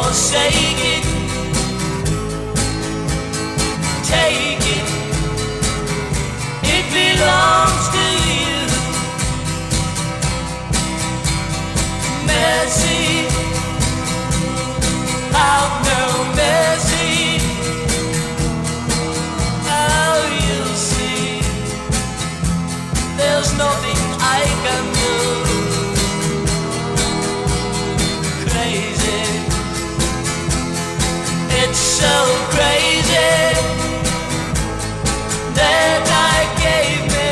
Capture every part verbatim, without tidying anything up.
forsake it. Take it, it belongs to you. Mercy, have no mercy. Now you'll see, there's nothing I can do. Crazy, it's so crazy that I gave me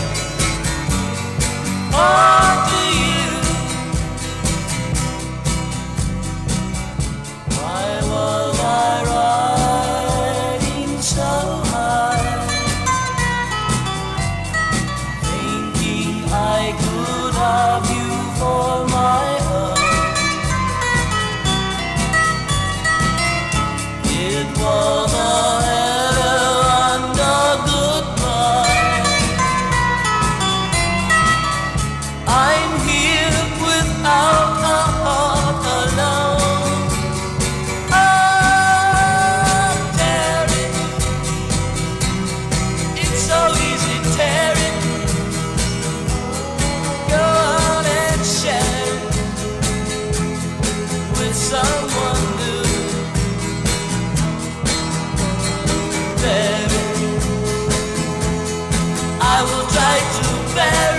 all to you. Why was I riding so high, thinking I could have you for my own? It was a I'm here without a heart alone. Oh, tear it. It's so easy, tear it. Go on and share it with someone new. Baby, I will try to bear it.